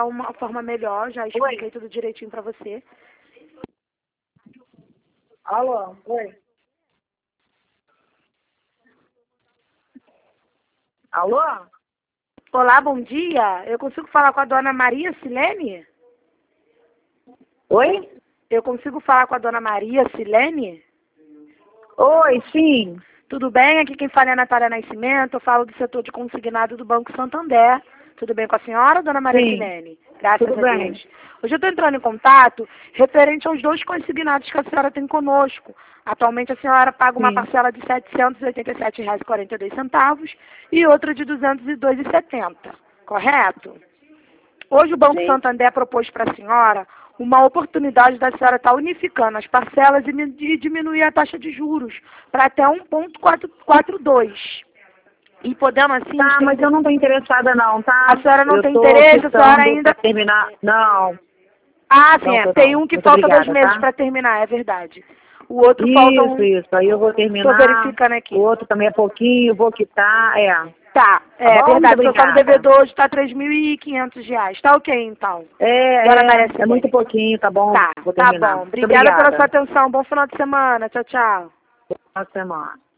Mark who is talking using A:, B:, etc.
A: dar uma forma melhor, já expliquei tudo direitinho para você.
B: Alô? Oi. Alô?
A: Olá, bom dia. Eu consigo falar com a dona Maria Silene?
B: Oi?
A: Eu consigo falar com a dona Maria Silene?
B: Oi, sim.
A: Tudo bem? Aqui quem fala é a Natália Nascimento. Eu falo do setor de consignado do Banco Santander. Tudo bem com a senhora, dona Maria
B: Sim.
A: Silene? Graças
B: Tudo
A: a
B: bem.
A: Deus. Hoje eu estou entrando em contato referente aos 2 consignados que a senhora tem conosco. Atualmente a senhora paga uma
B: Sim.
A: parcela de R$ 787,42 e outra de R$ 202,70. Correto? Hoje o Banco
B: Sim.
A: Santander propôs para a senhora uma oportunidade da senhora estar unificando as parcelas e diminuir a taxa de juros para até 1,442. E podendo assim...
B: Tá, mas eu não estou interessada não, tá?
A: A senhora não
B: eu
A: tem
B: tô
A: interesse, a senhora
B: quitando
A: ainda...
B: pra terminar. Não,
A: Ah, sim,
B: não tô
A: tem
B: não.
A: um que
B: Muito
A: falta 2
B: obrigada,
A: meses
B: tá?
A: para terminar, é verdade. O outro falta um...
B: Isso. Aí eu vou
A: Estou
B: terminar.
A: verificando aqui.
B: O outro também é pouquinho, vou quitar,
A: Tá,
B: Tá
A: é
B: bom? Muito
A: verdade, porque só no
B: obrigada.
A: devedor hoje está R$ 3.500. Tá ok, então.
B: É,
A: Dona Maria
B: é muito
A: Silene.
B: pouquinho, tá bom?
A: Tá,
B: Vou
A: tá
B: terminar.
A: bom.
B: Muito
A: Obrigada pela sua
B: obrigada.
A: atenção. Bom final de semana. Tchau, tchau.
B: Boa semana.